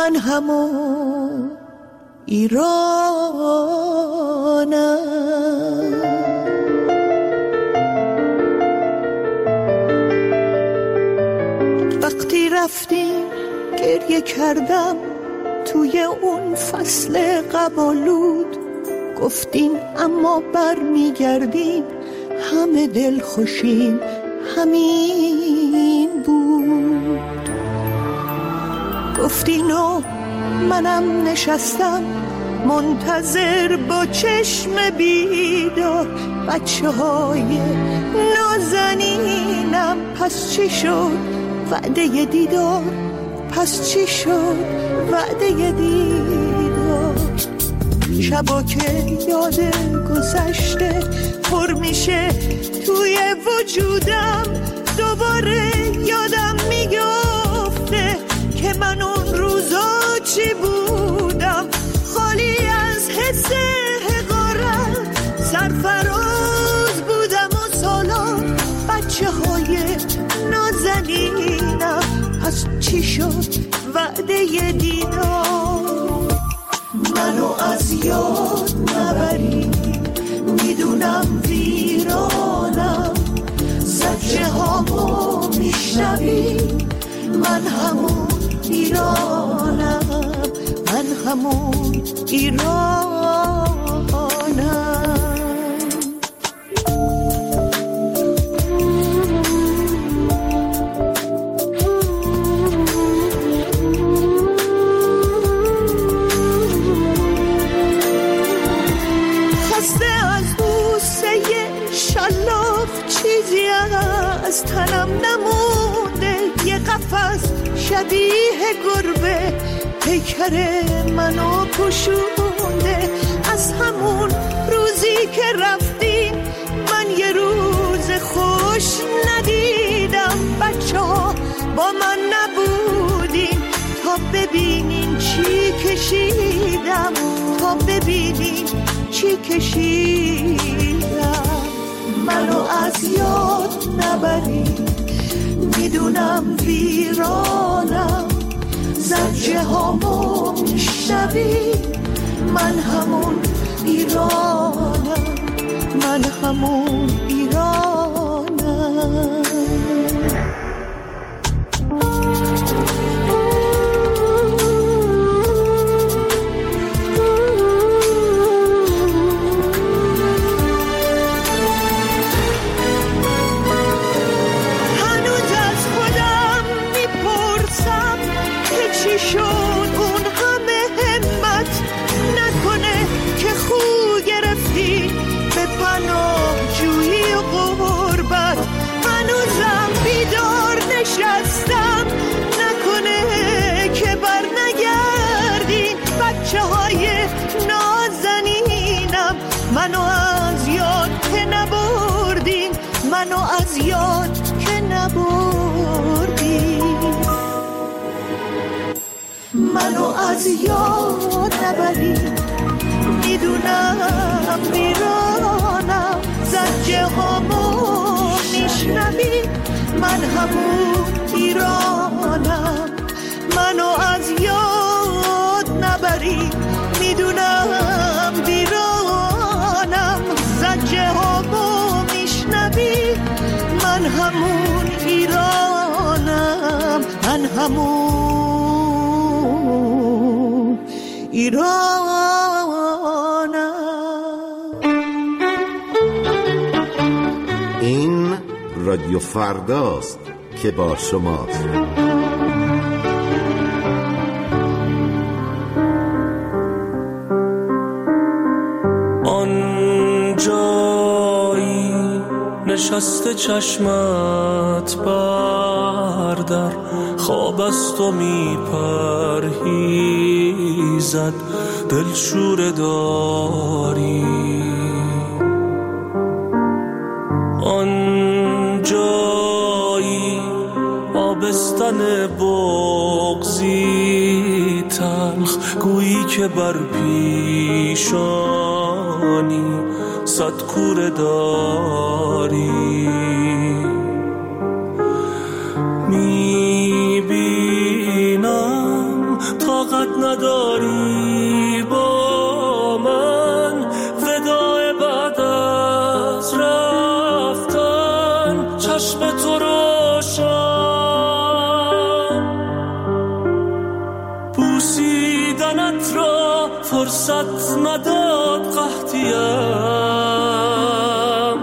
من همون ایرانم. وقتی رفتیم گریه کردم توی اون فصل قبالود، گفتین اما بر میگردیم همه دل خوشیم همین بود. گفتین و منم نشستم منتظر با چشم بیدار، بچه های نازنینم پس چی شد وعده دیدار، پس چی شد وعده دیدار. شبا که یاد گذشته پر میشه توی وجودم، دوباره یادم میگفته که من اون روزا چی بودم، خالی از حس حقارت سرفراز بودم و سالان بچه های نازنینم، پس چی شد وعده دیدار. منو از یاد نبری میدونم ویرانم، زجه هامو میشنوی من همون ایرانم، من همون ایرانم. چیزی از تنم نمونده، یه قفس شبیه گربه پیکر منو پوشونده. از همون روزی که رفتیم من یه روز خوش ندیدم، بچه ها با من نبودین تا ببینین چی کشیدم، تا ببینین چی کشیدم. منو از یاد نبری میدونم ویرانم، زجه هامو میشنوی من همون ایرانم، من همون ایرانم. نشستم نکنه که بر نگردین بچه های نازنینم، منو از یاد که نبردین، منو از یاد که نبردین. منو از یاد نبرین میدونم ویرانم، زجه هامو میشنوی من همون ایرانم. منو از یاد نبری میدونم ویرانم، زجه هامو میشنوی من همون ایرانم، من همون ایرانم. این رادیو فرداست که با شماست. آن جایی نشسته چشمت بردر، خواب از تو میپرهیزد دلشوره داری. آن جایی آبستن بغضی تلخ، گویی که بر پیشانی صد کوره داری. میبینم طاقت زحمت نداری با من، وداع بعد از رفتن چشم تو روشن، بوسیدنت را فرصت نداد قحطیم،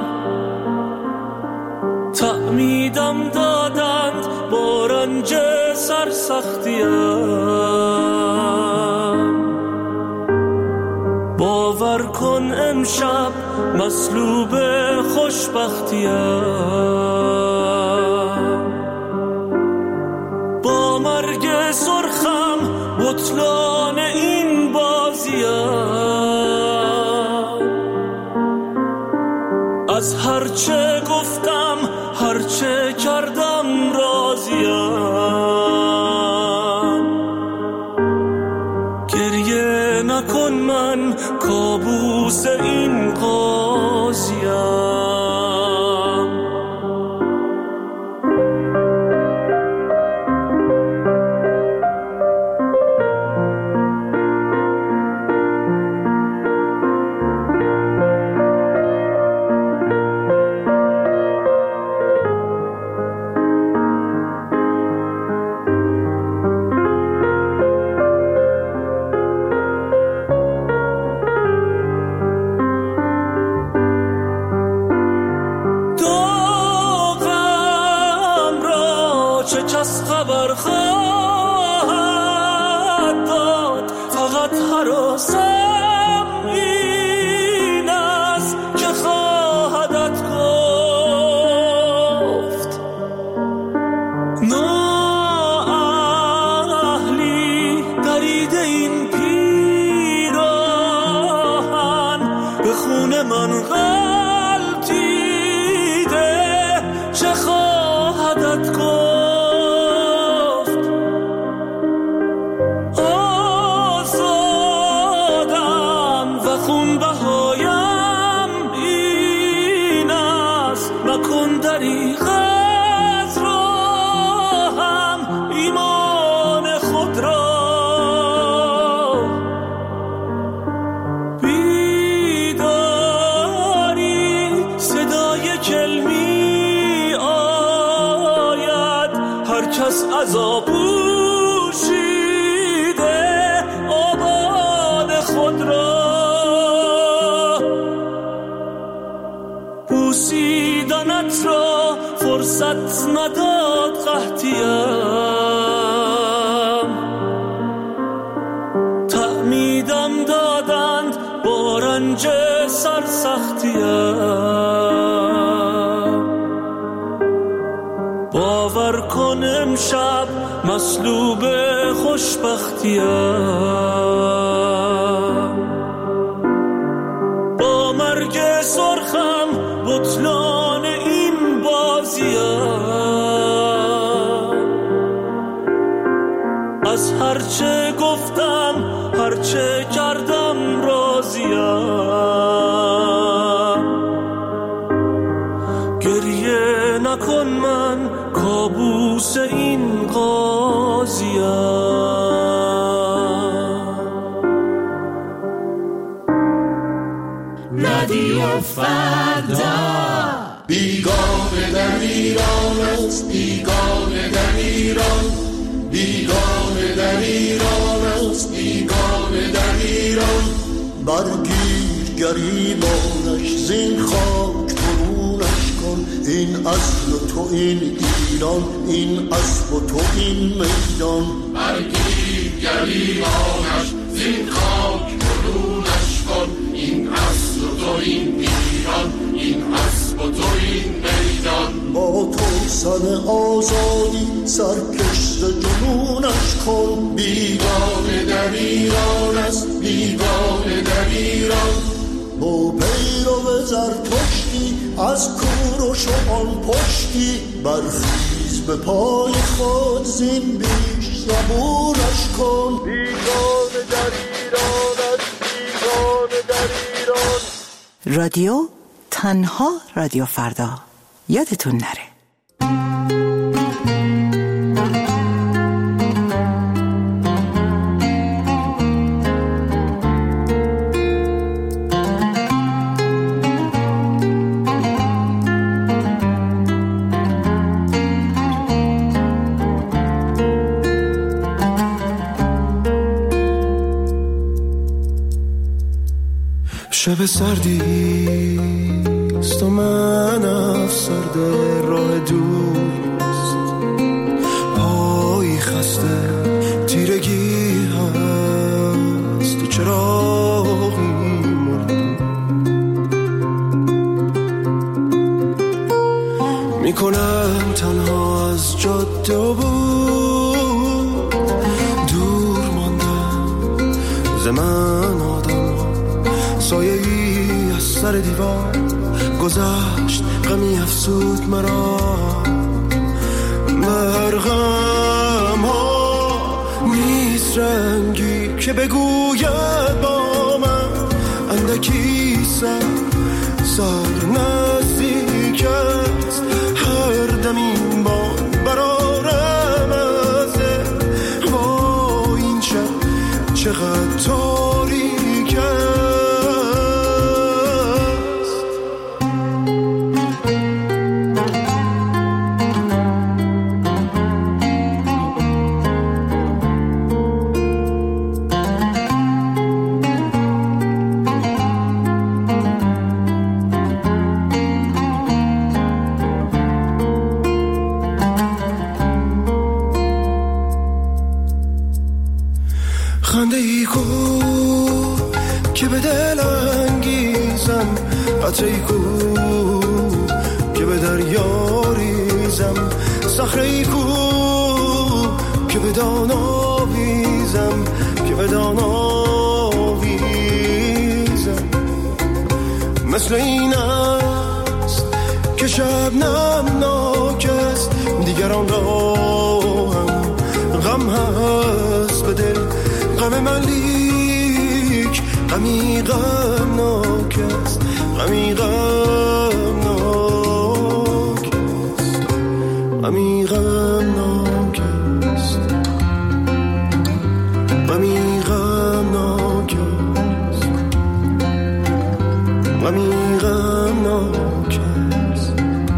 تعمیدم دادند با رنج سرسختیم، باور کن امشب مصلوب خوشبختیم، با مرگ سرخم بطلان این بازیم، از هرچه گفتم هرچه کردم راضیم، گریه نکن من کابوس این قاضیم. خبر خواهد داد، فقط هراسم این است که خواهدت گفت، نااهلی درید این پیراهن، به خون من غلطیده چه خواهدت گفت، دریغ از راهم ایمان خود را، بیداری صدای کلمی آید، هر کس عذاب پوشیده آباد خود را، بوسیدنت را فرصت نداد قحطیم، تعمیدم دادند با رنج سرسختیم، باور کن امشب مصلوب خوشبختیم، با مرگ سرخم بطلان این بازیم، از هرچه گفتم هرچه کردم راضیم، گریه نکن من کابوس این قاضیم. رادیو فردا بیگانه در ایران است، بیگانه در ایران، بیگانه در ایران است، بیگانه در ایران، برگیر گریبانش زین خاک برونش کن، این اصل تو این ایران، این اصل تو این میدان، برگیر گریبانش زین خاک برونش کن، این اصل تو این ایران، این اصل تو این میدان، با تو سن آزادی سرکشت جنونش کن، بیگانه در ایران است، بیگانه در ایران، با پیرو زرتشتی از کور و شمان پشتی، برخیز به پای خود زین بیش زبونش کن، بیگانه در ایران است، بیگانه در ایران. رادیو تنها رادیو فردا، یادتون نره. شب سردیست و من افسرده راه دوست، پایی خسته تیرگی هست و چراغی مرده میکنم تنها از جاده و بود دور ماندم ز من آدم سایه ای از سر دیوار گذشت غمی افسود مرا مرغم ها نیست رنگی که بگوید با من اندکی سر نزدیک است هر دم این باد برارم ازه با این شب چقدر تاریک است. خنده ای کو که به دل انگیزم، قطره ای کو که به دریا ریزم، صخره ای کو که به دان آویزم، که به دان آویزم. مثل این است که شبنم ناک است، دیگران را هم غم هست به دل، غم من لیک غمی غمناک است، غمی غمناک است، غمی غمناک است، غمی غمناک است، غمی غمناک است،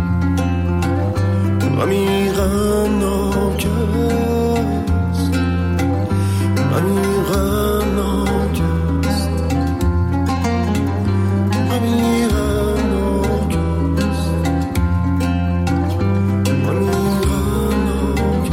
غمی غمناک است، غمی غمناک است، غمی غمناک است، غمی غمناک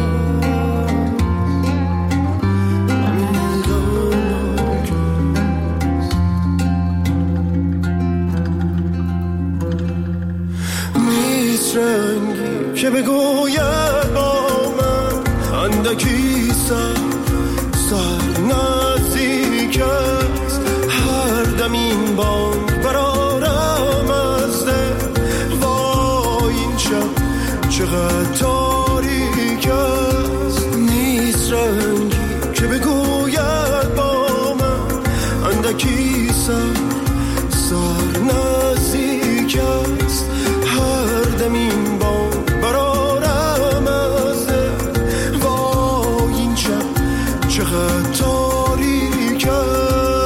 است. نیست رنگی که بگوید با من اندکی سر نزدیک است هر دم این بانگ برارم از دل وای این شب چقدر تاریک است. نیست رنگی که بگوید با من اندکی سر نزدیک است هر دم این بانگ برارم از دل وای این شب چقدر تاریک است.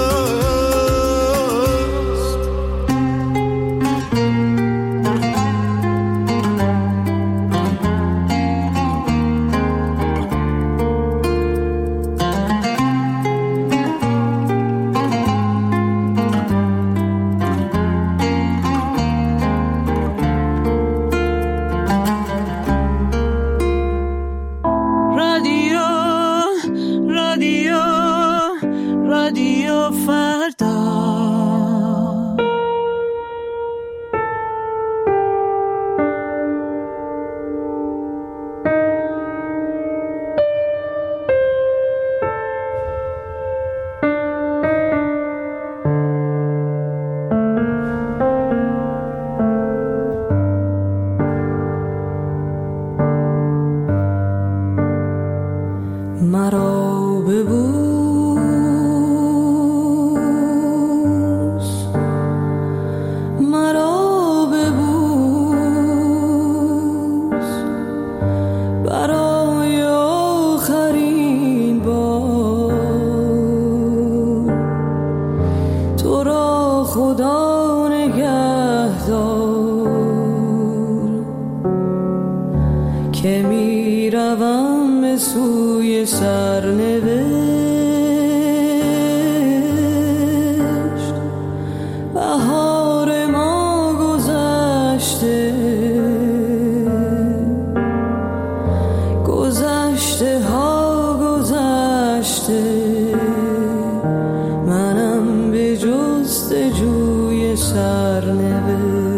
رادیو فردا مرا ببوس، مرا ببوس برای آخرین بار. تو را خدا نگهدار که می روم به سوی سرنوشت جستجوی سرنوشت.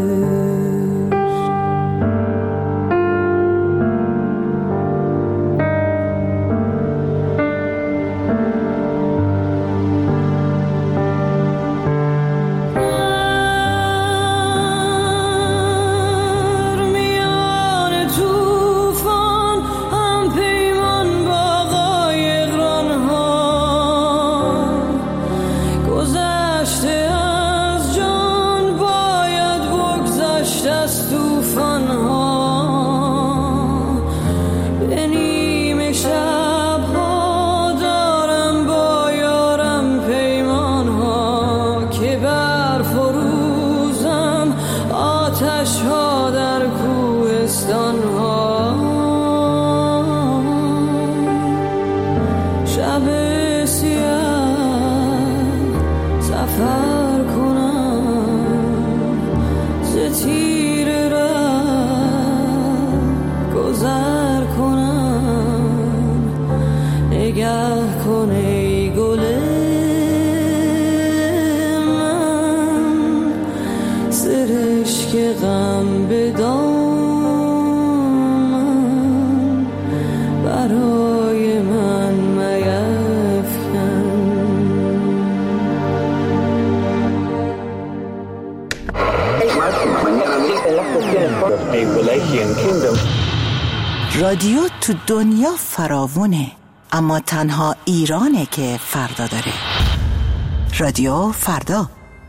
رادیو تو دنیا فراوونه، اما تنها ایرانه که فردا داره. رادیو فردا.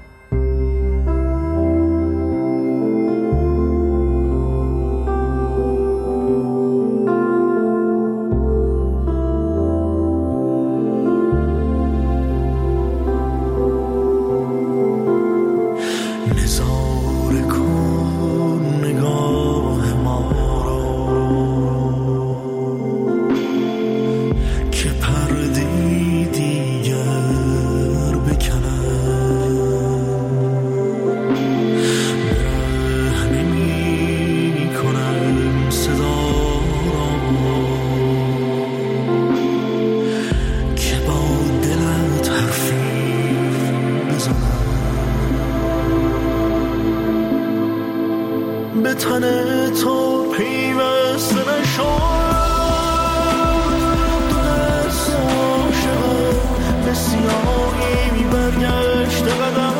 به تن تو پیوسته نشد، دو دست عاشقم به سیاهی برگشت قدم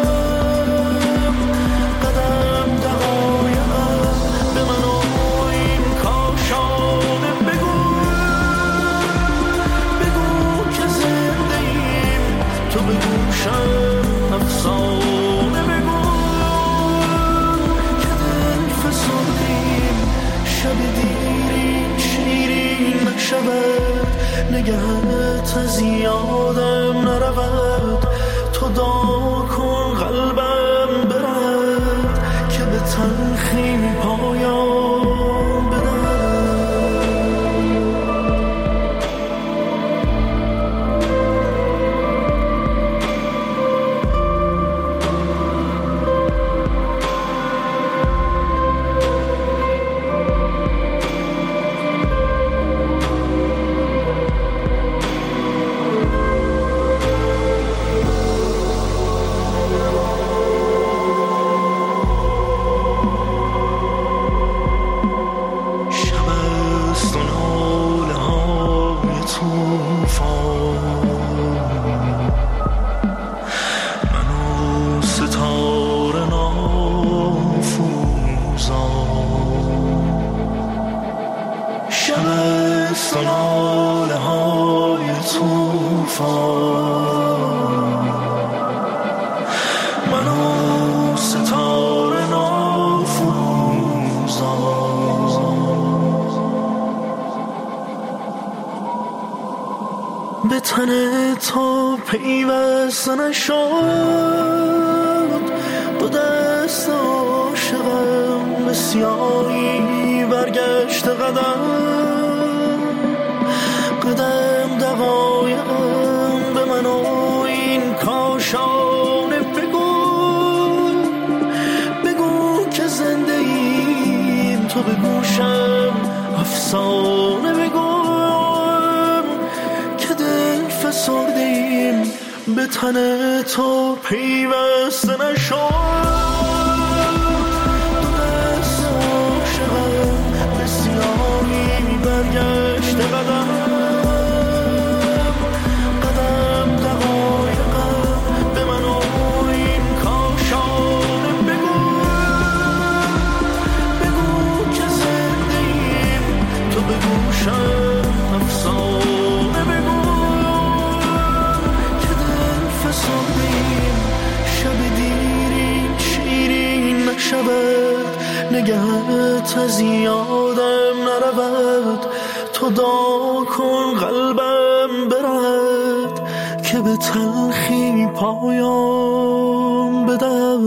قدم دقایقم به من و این کاشانه بگو که زنده ایم، تو به گوشم افسانه بگو که دل فسردیم، شب دیرین شیرین نشود، نگهت از یادم نرود، تو دعا کن قلبم برد که به تلخی پایان بدهد. به تن تو پیوسته نشد، دو دست عاشقم به سیاهی برگشت قدم قدم دقایقم به من و این کاشانه بگو که زنده ایم، تو به گوشم افسانه بگو فسردیم، به تن تو پیوسته نشد. دست عاشقم به سیاهی برگشته قدم دقایقم به من و این کاشانه بگو که زنده ایم، تو بگوشم افسانه بگو که دل فسردیم، شب دیرین شیرین نشود، نگهت از یادم نرود، تو دعا کن قلبم برد که به تلخی پایان بدهد.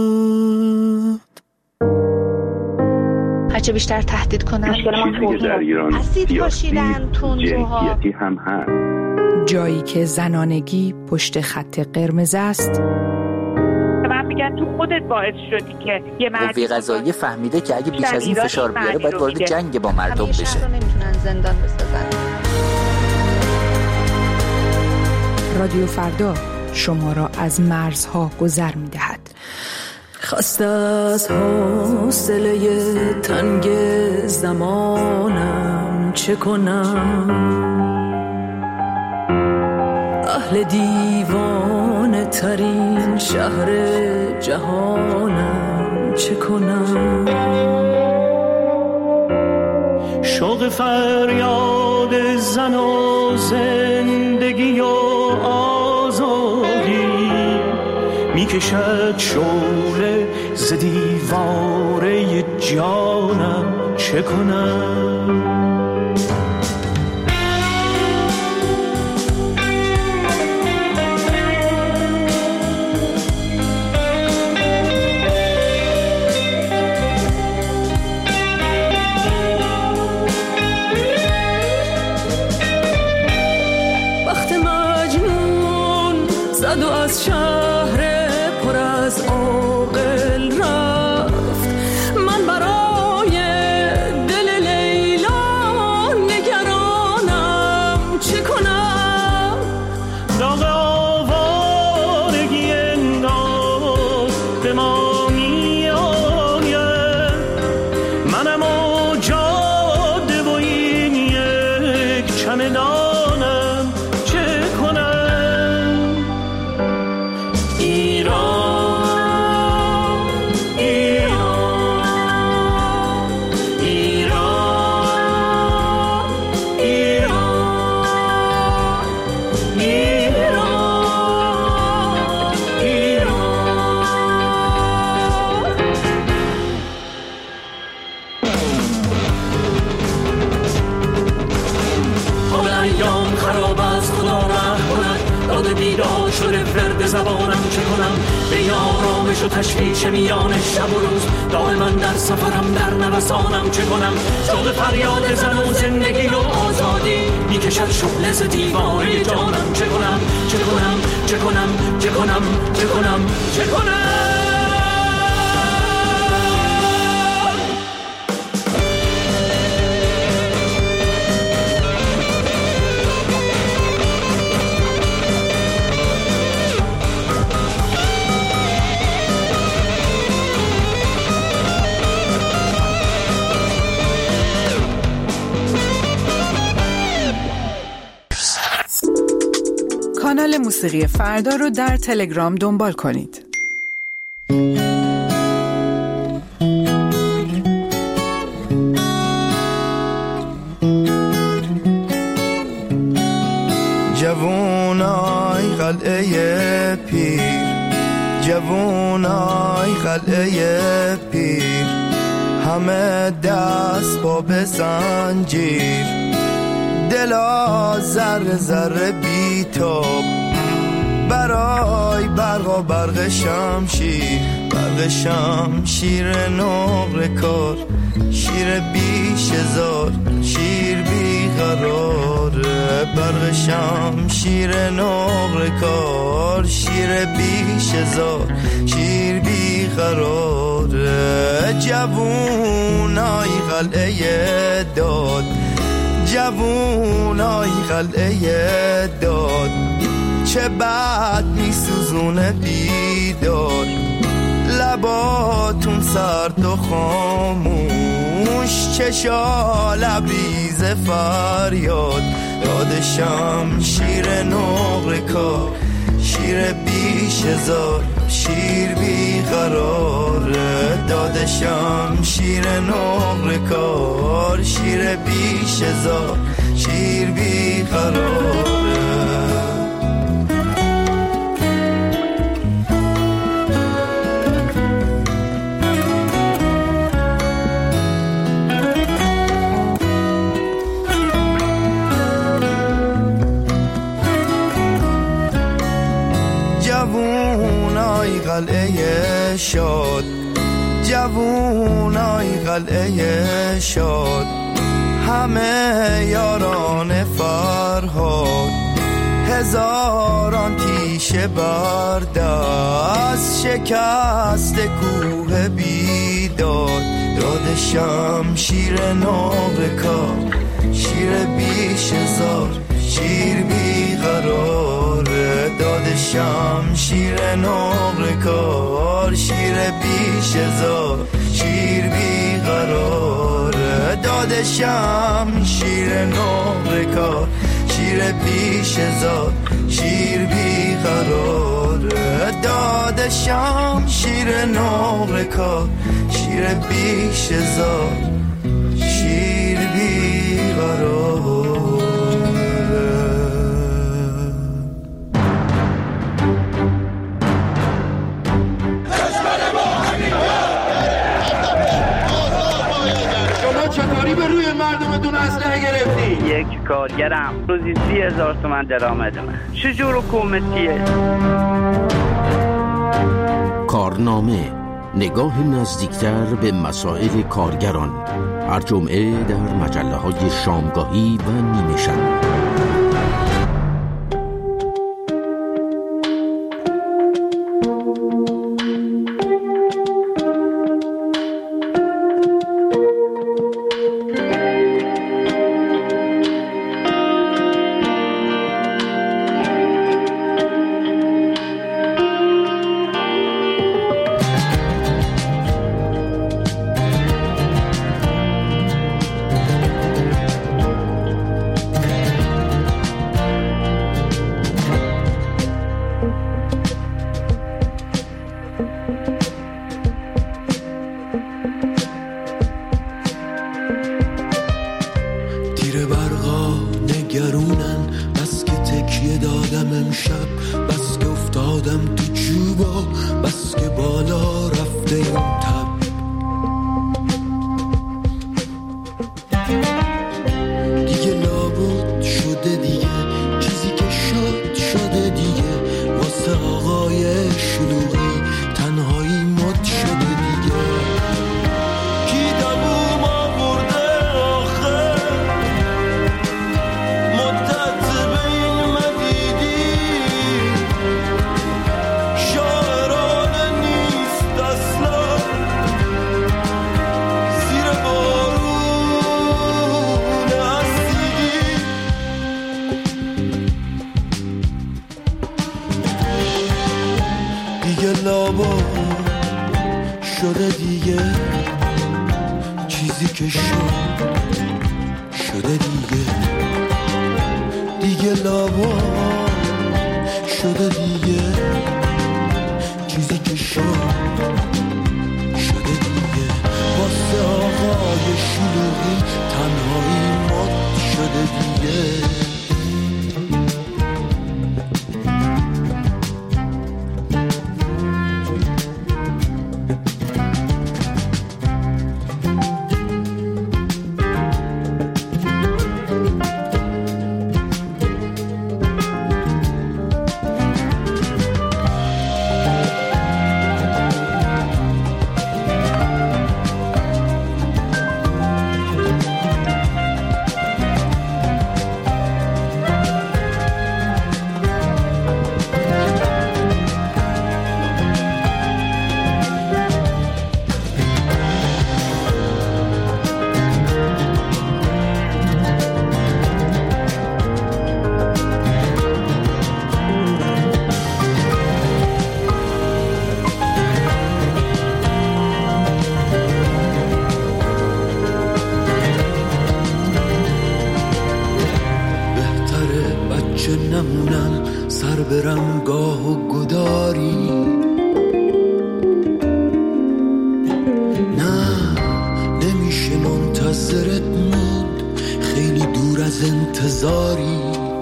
هرچه بیشتر تهدید کنن چیزی که در ایران سیاسی جنسیتی هم هست. جایی که زنانگی پشت خط قرمز است. من میگن تو خودت باعث شدی که یه مرد قوه قضاییه فهمیده که اگه بیش از این فشار بیاره باید وارد جنگ با مردم بشه. همیشه نمیتونن زندان بسازن. رادیو فردا شما را از مرزها گذر می‌دهد. خسته از حوصله تنگ زمانم چه کنم، اهل دیوانه ترین شهر جهانم چه کنم. شوق فریاد زن و زندگی و آزادی میکشد شعله ز دیواره جانم چه کنم. زد و از شهر پر از عاقل رفت، من برای دل لیلا نگرانم چه کنم. داغ آوارگی انگار به ما می آید، منم و جاده و این یک چمدانم چه کنم. شده فرد زبانم چه کنم، به آرامش و تشویش میان شب و روز دائما در سفرم در نوسانم چه کنم. شوق فریاد زن و زندگی و آزادی میکشد شعله ز دیواره جانم چه کنم. چه کنم چه کنم چه کنم چه کنم چه کنم. کانال موسیقی فردا رو در تلگرام دنبال کنید. جوونای قلعه پیر، جوونای قلعه پیر، همه دست با به زنجیر، دلا ذره ذره بیتاب برای برق و برق شمشیر، برق شمشیر نقره کار، شیر بیش هزار، شیر بی قراره، برق شمشیر نقره کار، شیر بیش هزار، شیر بی قراره. جوونای قلعه داد، جوونای قلعه داد، که بعد میسوزونه بیدار، لباتون سرد و خاموش، چشا لبریز فریاد. دادشم شیر نقره کار، شیر بیش هزار، شیر بی قراره. دادشم شیر نقره کار، شیر بیش هزار، شیر بی قراره. جوونای قلعه شاد، جوونای قلعه شاد، همه یاران فرهاد. هزاران تیشه بردست، شکست کوه بیداد. دادشم شیر نقره کار، شیر بیش هزار، شیر بی قراره. دادشم شیر نقره کار، شیر بیش هزار، شیر بی قراره. دادشم شیر نقره کار، شیر بیش هزار، شیر بی قراره. دادشم شیر نقره کار، شیر بیش هزار، شیر بی قراره. چطوری به روی مردمتون اسلحه گرفتی؟ یک کارگرم روزی 30,000 تومان درآمد من. چجور حکومتیه؟ کارنامه، نگاه نزدیکتر به مسائل کارگران، هر جمعه در مجله‌های شامگاهی و نیمه شب. شده دیگه چیزی که شده دیگه لابا شده دیگه چیزی که شده دیگه واسه آقای شلوغی تنهایی مد شده دیگه انتظاری،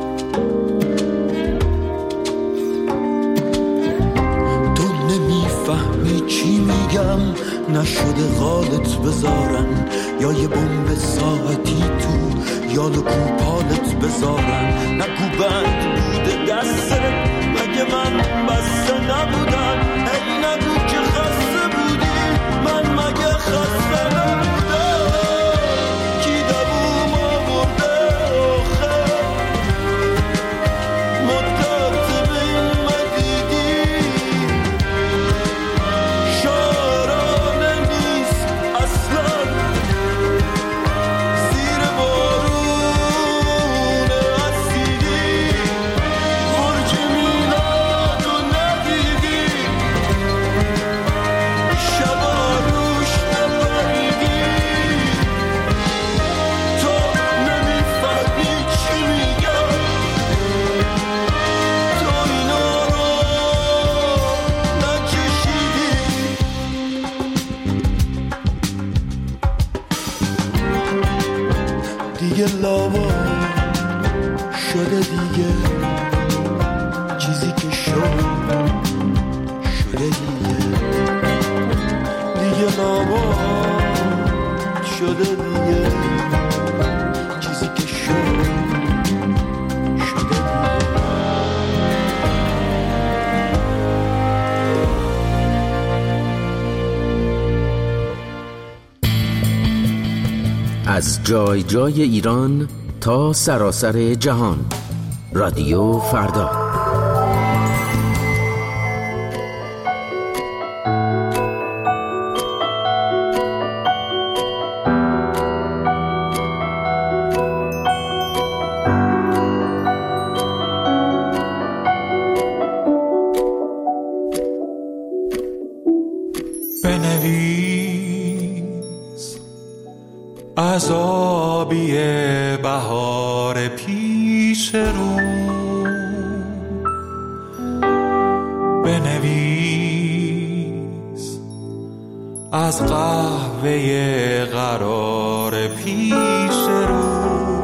تو نمیفهمی چی میگم، نشده قالت بذارن یا یه بمب ساعتی تو یال کوپالت بذارن. نگو بند بوده دسته، مگه من بسته نبودم؟ ای نگو که خسته بودی، من مگه خسته نبودم؟ کی دووم آورده آخه مدت بین مدیدی، شارانه نیست اصلا زیر بارون اسیدی، برج میلاد و ندیدی، شبا روش نپریدی، تو نمیفهمی چی میگم، تو اینا رو نکشیدی. دیگه لابا شده دیگه، چیزی که شده دیگه، دیگه لابا شده دیگه، چیزی که شده دیگه. از جای جای ایران تا سراسر جهان، رادیو فردا. بنویس از آبی بهار پیش رو، بنویس از قهوه قرار پیش رو،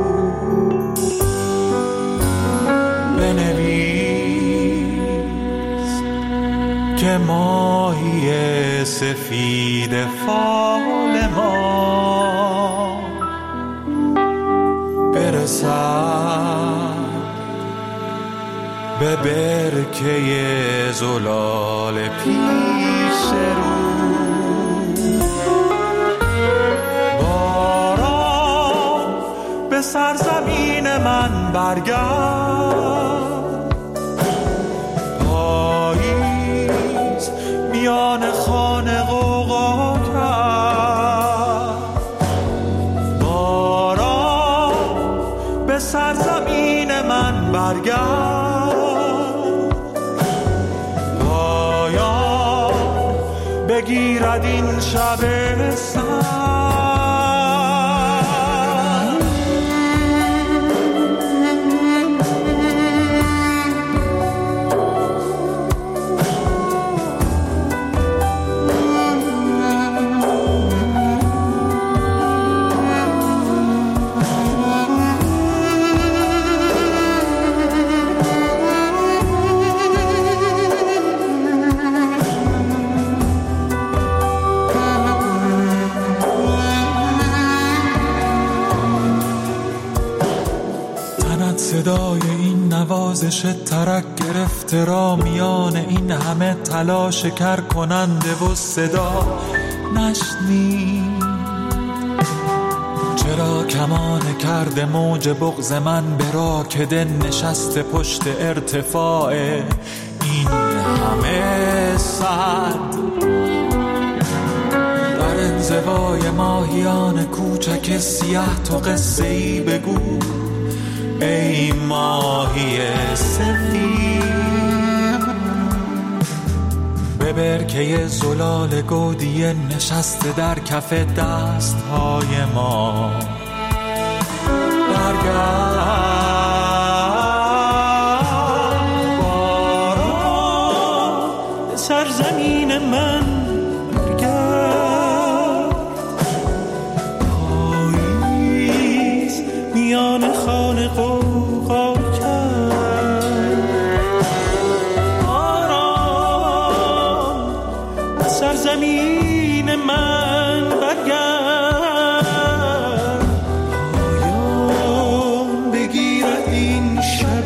بنویس که ماهی سفید فال ما برسد به برکه زلال پیش رو. باران به سرزمین من برگرد، پاییز میان خانه غوغا کرد. باران به سرزمین من برگرد، پایان بگیرد این شب سرد. صدای این نوازش ترک گرفته را میان این همه تلاش کر کننده و صدا نشنید. چرا کمان کرده موج بغض من به راکده نشسته پشت ارتفاع این همه صد؟ در انزوای ماهیان کوچک سیاه تو قصه ای بگو ای ماهی سفید، به برکه زلال گودیه نشسته در کف دستهای ما برگرد. باران به سرزمین من برگرد، پاییز میان خانه سرزمین من برگرد، پایان بگیرد این شب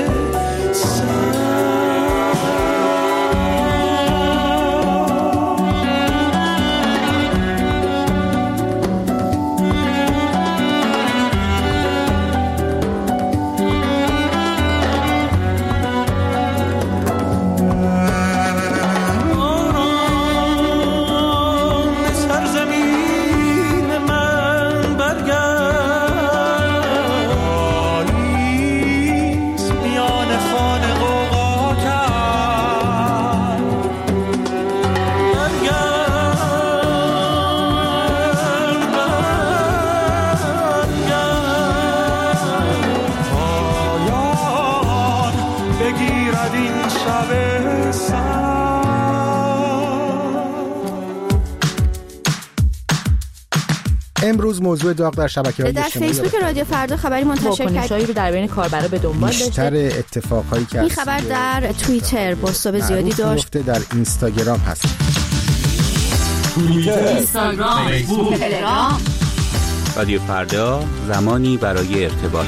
امروز موضوع داغ در شبکه‌های اجتماعی در فیسبوک رادیو فردا خبری منتشر واکنش‌هایی رو در بین کاربرا به دنبال داشته. بیشتر اتفاقایی که این خبر در توییتر بازتاب زیادی داشت. در اینستاگرام هست. توییتر، اینستاگرام، فیسبوک، تلگرام. رادیو فردا، زمانی برای ارتباط.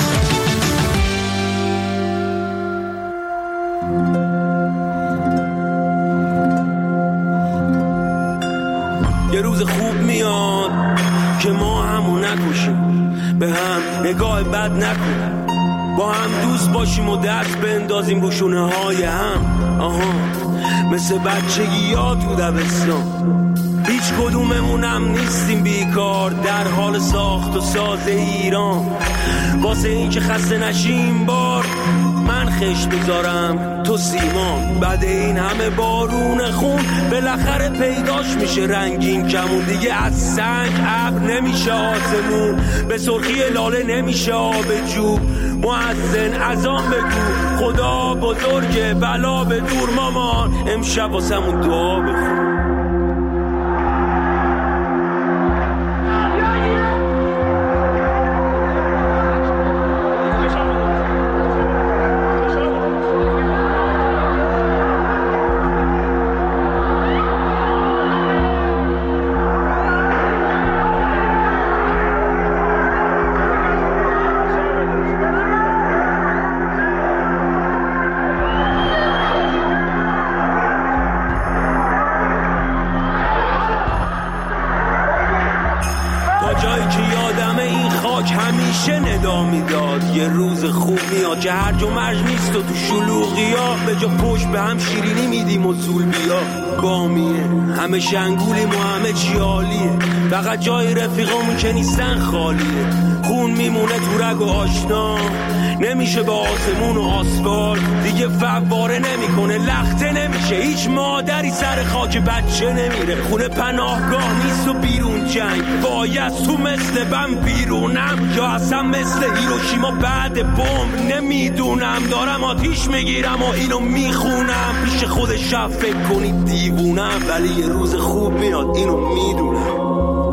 یه روز خوب میاد که ما همو نکشیم، به هم نگاه بد نکنیم، با هم دوست باشیم و دست بندازیم رو شونه های هم. مثل بچگی ها تو دبستان، هیچ کدوممونم نیستیم بیکار در حال ساخت و ساز ایران. واسه این که خسته نشیم بار من خشت بذارم تو سیمان، بعد این همه بارون خون بالاخره پیداش میشه رنگین کمون. دیگه از سنگ ابر نمیشه آسمون، به سرخی لاله نمیشه آب جو. مؤذن اذان بگو خدا بزرگه بلا به دور مامان، امشب واسمون دعا بخون. یه روز خوب میاد که هرج و مرج نیست و تو شلوغی ها به جا پشت به هم شیرینی میدیم و زول بیا بامیه. همه شنگولیم و همه چی عالیه، فقط جای رفیقامون که نیستن خالیه. خون میمونه تو رگ و آشنا، نمیشه با آسمون و آسفالت دیگه فواره نمیکنه، لخته نمیشه. هیچ مادری سر خاک بچه نمیره، خونه پناهگاه نیست و بیرون جنگ. باید تو مثل بم بیرونم یا اصلا مثل هیروشیما بعد بمب، نمیدونم. دارم آتیش میگیرم و اینو میخونم، پیش خود شب فکر کنید دیوونم، ولی یه روز خوب میاد اینو میدونم.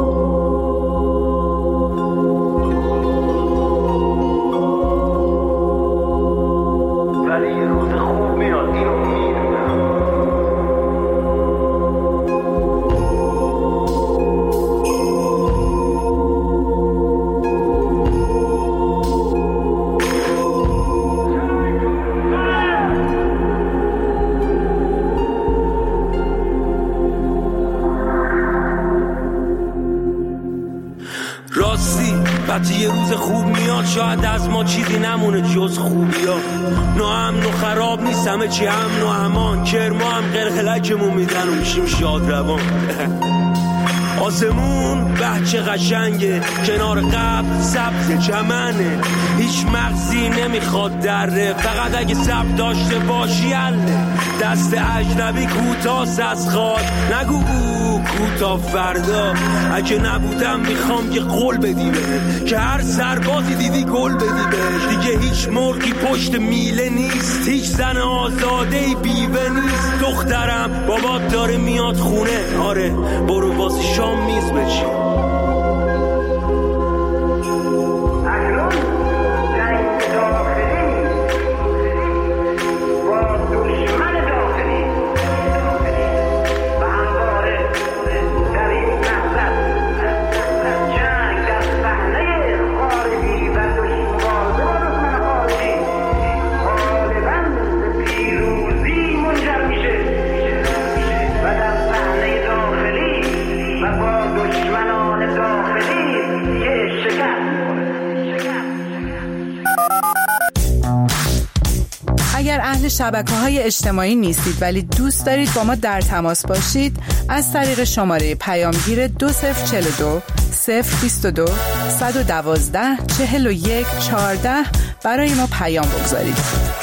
وقتی یه روز خوب میاد شاید از ما چیزی نمونه جز خوبی ها. ناامن و خراب نیست همه چی امن و امان، کرما هم قلقلکمون میدن و میشیم شاد روان. آسمون بچه قشنگه، کنار قبل سبز چمنه، هیچ مغزی نمیخواد دره، فقط اگه سب داشته باشی اله. دست اجنبی کوتاست از خاک، نگو کوتا فردا. اگه نبودم میخوام که قول بدی بهت، که هر سربازی دیدی گل بدی بهش. دیگه هیچ مرغی پشت میله نیست، هیچ زن آزادهی بیوه نیست. دخترم بابات داره میاد خونه، آره برو واسه شام میز بچین. دشمن داخلی و همواره و با دشمنان داخلی یه شکست. اگر اهل شبکه‌های اجتماعی نیستید ولی دوست دارید با ما در تماس باشید، از طریق شماره پیامگیر 2042 022 112 41 14 برای ما پیام بگذارید.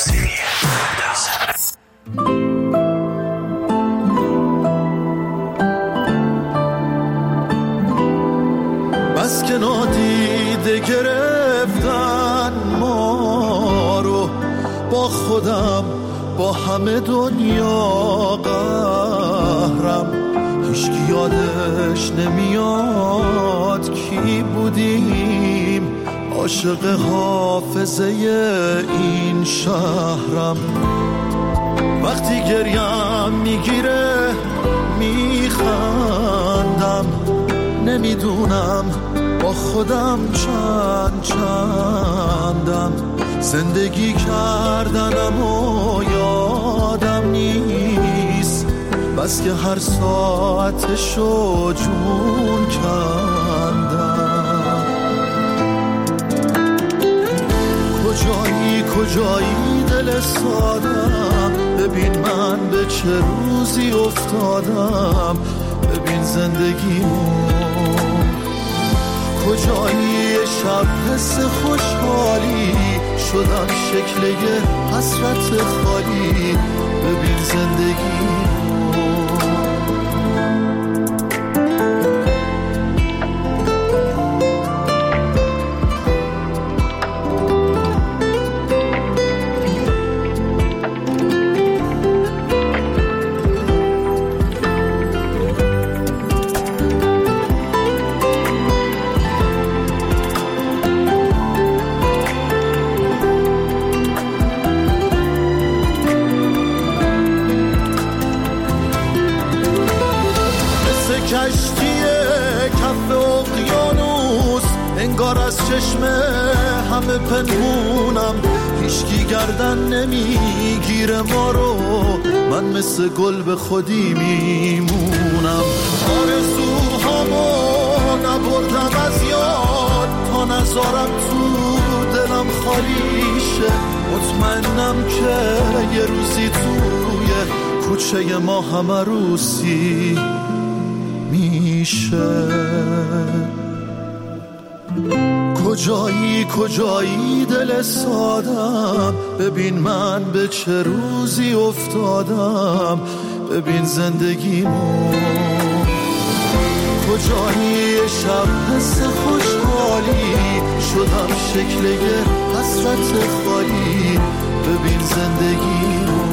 بس که نادیده گرفتن ما رو، با خودم با همه دنیا قهرم، هیچکی یادش نمیاد کی بودیم، عاشق حافظه این شهرم. وقتی گریم میگیره میخندم، نمیدونم با خودم چندم، زندگی کردنم و یادم نیست، بس که هر ساعتشو جون کندم. کجایی دل سادم، ببین من به چه روزی افتادم، ببین زندگیمو. کجایی شب حس خوشحالی، شدم شکل یه حسرت خالی، ببین زندگیمو. کشتی کف اقیانوس، انگار از چشم همه پنهونم، هیچکی گردن نمیگیره ما رو، من مثل گل به خودی میمونم. آرزوهامو نبردم از یاد، تا نذارم تو دلم خالی شه، مطمئنم که یه روزی توی کوچه ما هم عروسی میشه. کجایی دل سادم، ببین من به چه روزی افتادم، ببین زندگیمو. کجایی شب حس خوشحالی، شدم شکل یه حسرت خالی، ببین زندگیمو.